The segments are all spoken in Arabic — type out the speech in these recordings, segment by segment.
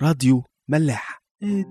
راديو ملاح.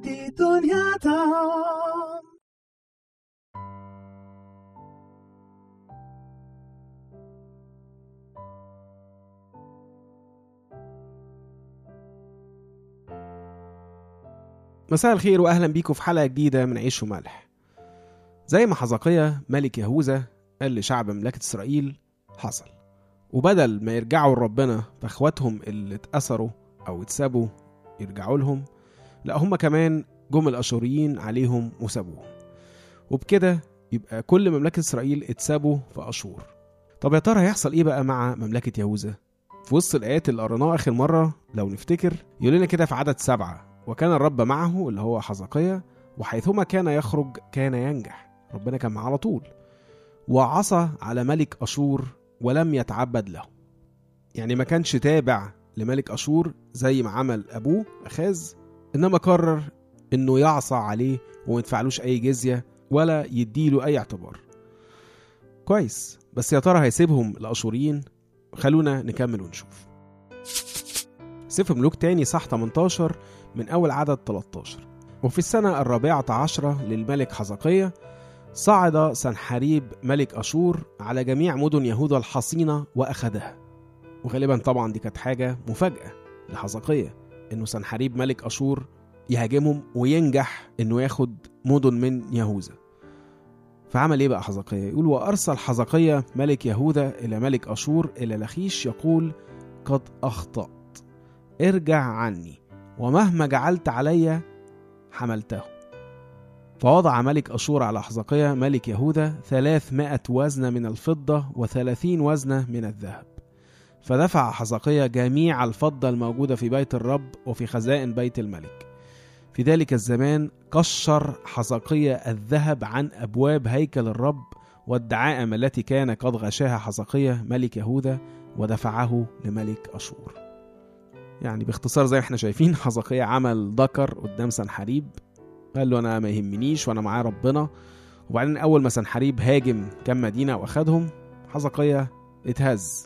مساء الخير واهلا بيكم في حلقة جديدة من عيش وملح. زي ما حزقية ملك يهوذا قال لشعب مملكة اسرائيل حصل، وبدل ما يرجعوا لربنا فاخواتهم اللي اتأثروا او اتسابوا يرجعوا لهم، لا هم كمان جم الاشوريين عليهم وسابوهم، وبكده يبقى كل مملكة اسرائيل اتسابوا في اشور. طب يا ترى هيحصل ايه بقى مع مملكة يهوذا؟ في وسط الايات اللي قريناها اخر مرة لو نفتكر يقول لنا كده في عدد 7: وكان الرب معه، اللي هو حزقية، وحيثما كان يخرج كان ينجح. ربنا كان معه على طول. وعصى على ملك أشور ولم يتعبد له، يعني ما كانش تابع لملك أشور زي ما عمل أبوه أخاز، إنما قرر إنه يعصى عليه وما يدفعلوش أي جزية ولا يديله أي اعتبار. كويس، بس يا ترى هيسيبهم الأشوريين؟ خلونا نكمل ونشوف. سفر ملوك تاني صح 18 من أول عدد 13: وفي السنة 14 للملك حزقية صعد سنحريب ملك أشور على جميع مدن يهوذا الحصينة وأخذها. وغالبا طبعا دي كانت حاجة مفاجأة لحزقية، إنه سنحريب ملك أشور يهاجمهم وينجح إنه ياخد مدن من يهوذا. فعمل إيه بقى حزقية؟ يقول: وأرسل حزقية ملك يهوذا إلى ملك أشور إلى لخيش يقول: قد أخطأت، ارجع عني، ومهما جعلت علي حملته. فوضع ملك أشور على حزقية ملك يهوذا 300 وزنة من الفضة و30 وزنة من الذهب. فدفع حزقية جميع الفضة الموجودة في بيت الرب وفي خزائن بيت الملك. في ذلك الزمان قشر حزقية الذهب عن أبواب هيكل الرب والدعائم التي كان قد غشاها حزقية ملك يهوذا ودفعه لملك أشور. يعني باختصار زي ما احنا شايفين، حزقية عمل ذكر قدام سنحريب، قال له أنا ما يهمنيش وأنا معايا ربنا. وبعدين أول ما سنحريب هاجم كم مدينة وأخدهم، حزقية اتهز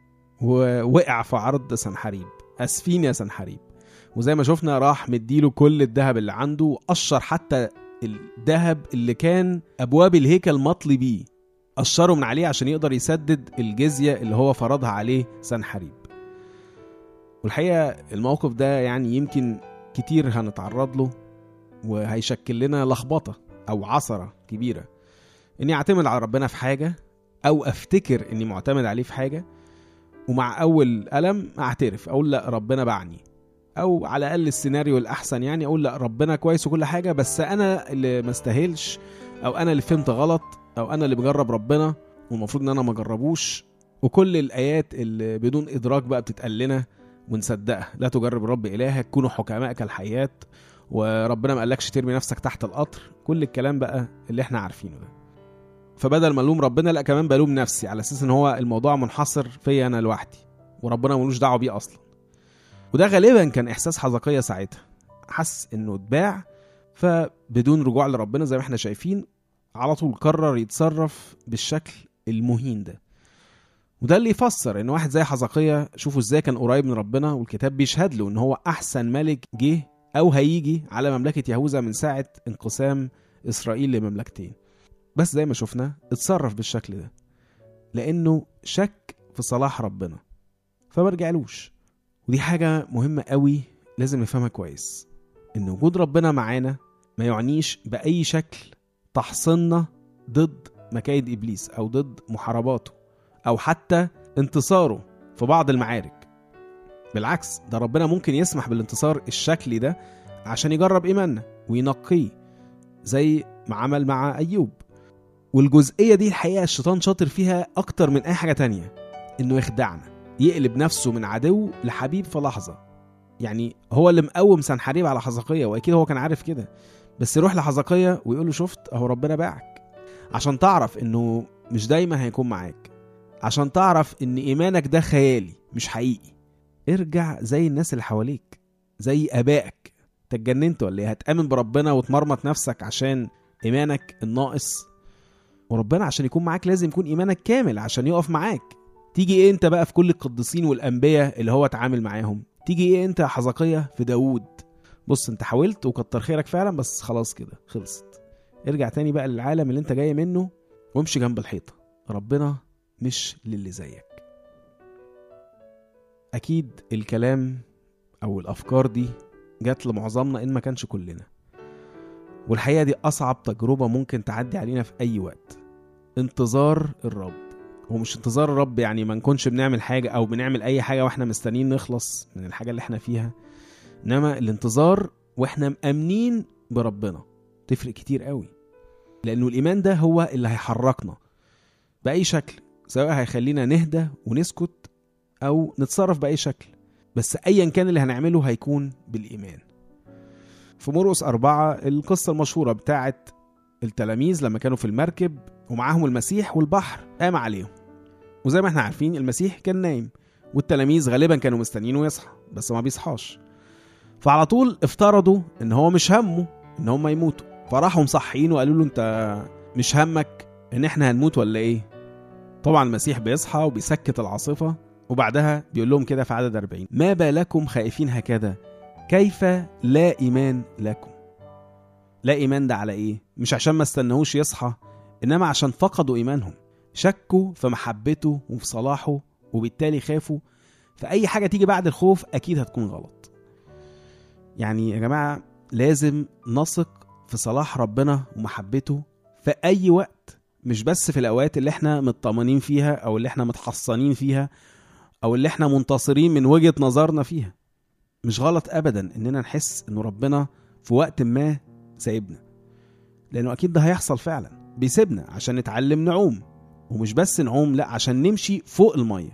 ووقع في عرض سنحريب: أسفين يا سنحريب. وزي ما شفنا راح مديله كل الذهب اللي عنده، وقشر حتى الذهب اللي كان أبواب الهيكل مطلي بيه، قشره من عليه عشان يقدر يسدد الجزية اللي هو فرضها عليه سنحريب. والحقيقة الموقف ده يعني يمكن كتير هنتعرض له، وهيشكل لنا لخبطة أو عثرة كبيرة، إني أعتمد على ربنا في حاجة أو أفتكر إني معتمد عليه في حاجة، ومع أول ألم أعترف أقول لا ربنا باعني، أو على الأقل السيناريو الأحسن يعني أقول لا ربنا كويس وكل حاجة، بس أنا اللي ما استاهلش، أو أنا اللي فهمت غلط، أو أنا اللي بجرب ربنا والمفروض إن أنا ما جربوش. وكل الآيات اللي بدون إدراك بقى بتتقال لنا ونصدقها: لا تجرب الرب إلهك، كونوا حكماء كالحيات، وربنا ما قالكش ترمي نفسك تحت القطر. كل الكلام بقى اللي احنا عارفينه ده. فبدل ما ألوم ربنا، لا كمان بلوم نفسي على أساس إن هو الموضوع منحصر فيا أنا لوحدي وربنا ملوش دعوة بيه أصلا. وده غالبا كان إحساس حزقية ساعتها، حس إنه اتباع، فبدون رجوع لربنا زي ما احنا شايفين على طول قرر يتصرف بالشكل المهين ده. وده اللي يفسر إن واحد زي حزقية شوفوا إزاي كان قريب من ربنا، والكتاب بيشهد له إن هو أحسن ملك جه أو هيجي على مملكة يهوذا من ساعة انقسام إسرائيل لمملكتين. بس زي ما شفنا اتصرف بالشكل ده لأنه شك في صلاح ربنا فمرجعلوش. ودي حاجة مهمة قوي لازم نفهمها كويس، إن وجود ربنا معانا ما يعنيش بأي شكل تحصننا ضد مكايد إبليس أو ضد محارباته أو حتى انتصاره في بعض المعارك. بالعكس، ده ربنا ممكن يسمح بالانتصار الشكلي ده عشان يجرب إيماننا وينقيه زي ما عمل مع أيوب. والجزئية دي الحقيقة الشيطان شاطر فيها أكتر من أي حاجة تانية، إنه يخدعنا، يقلب نفسه من عدو لحبيب في لحظة. يعني هو اللي مقوم سنحريب على حزقية، وأكيد هو كان عارف كده، بس يروح لحزقية ويقول له شفت أهو ربنا باعك، عشان تعرف إنه مش دايما هيكون معاك، عشان تعرف إن إيمانك ده خيالي مش حقيقي. ارجع زي الناس اللي حواليك، زي أبائك. تتجننت ولا ايه؟ هتآمن بربنا وتمرمط نفسك عشان إيمانك الناقص؟ وربنا عشان يكون معاك لازم يكون إيمانك كامل عشان يقف معاك. تيجي إيه أنت بقى في كل القديسين والأنبياء اللي هو اتعامل معاهم؟ تيجي إيه أنت حزقية في داود بص انت حاولت وكتر خيرك فعلا، بس خلاص كده خلصت. ارجع تاني بقى للعالم اللي انت جاي منه وامشي جنب الحيطة. ربنا مش للي زيك. اكيد الكلام او الافكار دي جات لمعظمنا ان ما كانش كلنا، والحقيقة دي اصعب تجربة ممكن تعدي علينا في اي وقت. انتظار الرب. ومش انتظار الرب يعني ما نكونش بنعمل حاجة او بنعمل اي حاجة واحنا مستنيين نخلص من الحاجة اللي احنا فيها، انما الانتظار واحنا مأمنين بربنا تفرق كتير قوي. لانه الايمان ده هو اللي هيحركنا بأي شكل، سواء هيخلينا نهدى ونسكت او نتصرف بأي شكل، بس ايا كان اللي هنعمله هيكون بالإيمان. في مرقس 4 القصة المشهورة بتاعت التلاميذ لما كانوا في المركب ومعاهم المسيح والبحر قام عليهم، وزي ما احنا عارفين المسيح كان نايم والتلاميذ غالبا كانوا مستنيينه يصحى بس ما بيصحاش، فعلى طول افترضوا ان هو مش همه ان هم يموتوا، فراحوا مصحيين وقالوا له انت مش همك ان احنا هنموت ولا ايه؟ طبعا المسيح بيصحى وبيسكت العاصفة، وبعدها بيقول لهم كده في عدد 40 ما بالكم خائفين هكذا كيف لا إيمان لكم. لا إيمان ده على إيه؟ مش عشان ما استنهوش يصحى، إنما عشان فقدوا إيمانهم، شكوا في محبته وفي صلاحه، وبالتالي خافوا. فأي حاجة تيجي بعد الخوف أكيد هتكون غلط. يعني يا جماعة لازم نثق في صلاح ربنا ومحبته في أي وقت، مش بس في الأوقات اللي احنا مطمنين فيها أو اللي احنا متحصنين فيها أو اللي احنا منتصرين من وجهة نظرنا فيها. مش غلط أبدا إننا نحس إنه ربنا في وقت ما سايبنا، لأنه أكيد ده هيحصل فعلا. بيسيبنا عشان نتعلم نعوم، ومش بس نعوم، لا عشان نمشي فوق المية.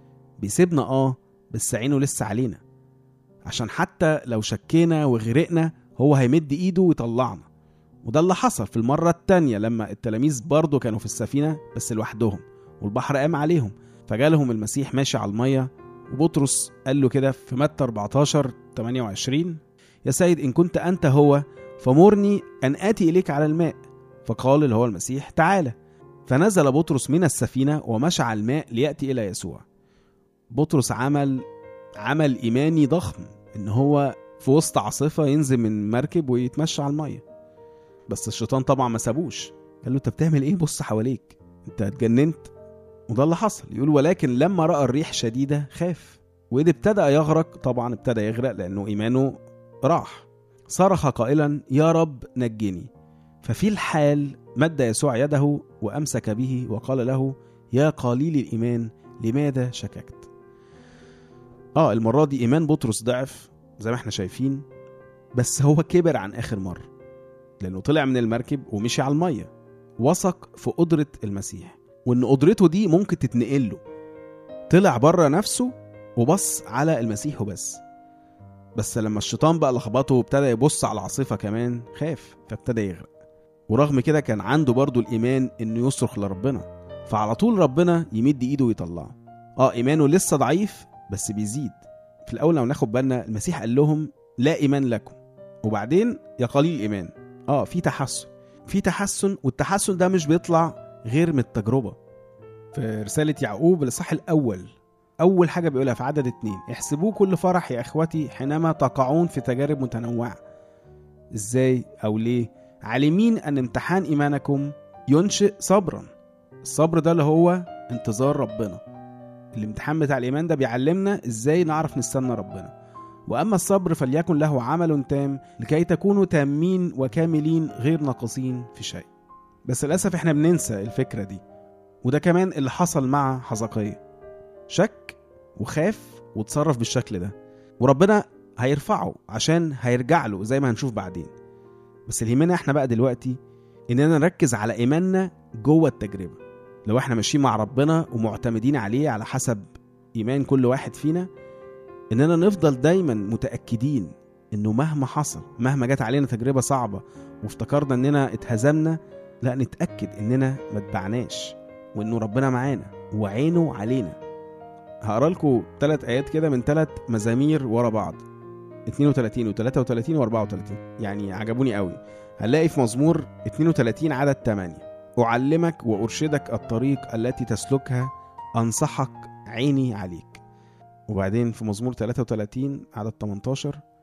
بيسيبنا بس عينه لسه علينا، عشان حتى لو شكينا وغرقنا هو هيمد إيده ويطلعنا. وده اللي حصل في المرة التانية لما التلاميذ برضو كانوا في السفينة بس لوحدهم والبحر قام عليهم، فجالهم المسيح ماشي على المية، وبطرس قال له كده في متى 14:28 يا سيد إن كنت أنت هو فمرني أن آتي إليك على الماء. فقال اللي هو المسيح تعالى. فنزل بطرس من السفينة ومشى على الماء ليأتي إلى يسوع. بطرس عمل إيماني ضخم، إن هو في وسط عاصفة ينزل من مركب ويتمشى على المية. بس الشيطان طبعا ما سابوش، قال له انت بتعمل ايه؟ بص حواليك، انت اتجننت. وده اللي حصل. يقول ولكن لما رأى الريح شديدة خاف، وإذ ابتدأ يغرق، طبعا ابتدى يغرق لأنه إيمانه راح، صرخ قائلا يا رب نجني. ففي الحال مد يسوع يده وأمسك به وقال له يا قليل الإيمان لماذا شككت؟ المرة دي إيمان بطرس ضعف زي ما احنا شايفين، بس هو كبر عن آخر مرة، لأنه طلع من المركب ومشي على المية، وثق في قدرة المسيح وإن قدرته دي ممكن تتنقله. طلع بره نفسه وبص على المسيح وبس. بس لما الشيطان بقى لخبطه وابتدى يبص على العاصفة كمان خاف، فابتدى يغرق. ورغم كده كان عنده برضو الإيمان إنه يصرخ لربنا، فعلى طول ربنا يمد إيده ويطلعه. إيمانه لسه ضعيف بس بيزيد. في الأول لو ناخد بالنا المسيح قال لهم لا إيمان لكم، وبعدين يا قليل الإيمان. في تحسن، والتحسن ده مش بيطلع غير من التجربة. في رسالة يعقوب الإصحاح الأول أول حاجة بيقولها في عدد 2 احسبوه كل فرح يا إخوتي حينما تقعون في تجارب متنوعة. إزاي أو ليه؟ عالمين أن امتحان إيمانكم ينشئ صبرا. الصبر ده اللي هو انتظار ربنا. الامتحان بتاع الإيمان ده بيعلمنا إزاي نعرف نستنى ربنا. وأما الصبر فليكن له عمل تام لكي تكونوا تامين وكاملين غير ناقصين في شيء. بس للأسف احنا بننسى الفكرة دي، وده كمان اللي حصل مع حزقية. شك وخاف وتصرف بالشكل ده، وربنا هيرفعه عشان هيرجع له زي ما هنشوف بعدين. بس اللي يهمنا احنا بقى دلوقتي اننا نركز على ايماننا جوه التجربة. لو احنا ماشيين مع ربنا ومعتمدين عليه على حسب ايمان كل واحد فينا، اننا نفضل دايما متأكدين انه مهما حصل، مهما جت علينا تجربة صعبة وافتكرنا اننا اتهزمنا، لا نتأكد اننا ما اتبعناش، وانه ربنا معانا وعينه علينا. هقرأ لكم 3 آيات كده من 3 مزامير ورا بعض، 32 و33 و34، يعني عجبوني قوي. هنلاقي في مزمور 32 عدد 8 أعلمك وأرشدك الطريق التي تسلكها، أنصحك عيني عليك. وبعدين في مزمور 33 عدد 18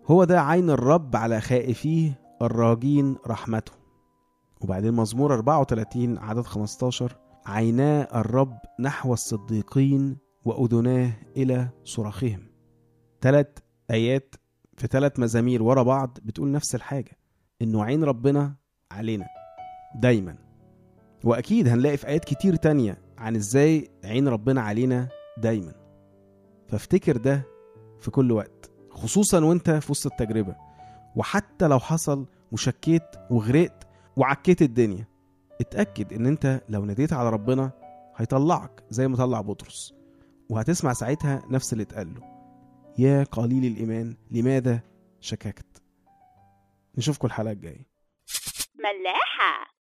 هو ده عين الرب على خائفيه الراجين رحمته. وبعدين مزمور 34 عدد 15: عينا الرب نحو الصديقين وأذناه إلى صراخهم. 3 آيات في 3 مزامير ورا بعض بتقول نفس الحاجة، إنه عين ربنا علينا دايما. وأكيد هنلاقي في آيات كتير تانية عن إزاي عين ربنا علينا دايما. فافتكر ده في كل وقت، خصوصا وانت في وسط التجربة، وحتى لو حصل وشكيت وغرقت وعكيت الدنيا، اتأكد ان انت لو ناديت على ربنا هيطلعك زي ما طلع بطرس، وهتسمع ساعتها نفس اللي اتقال له: يا قليل الإيمان لماذا شككت. نشوفكم الحلقة الجاية. ملاحة.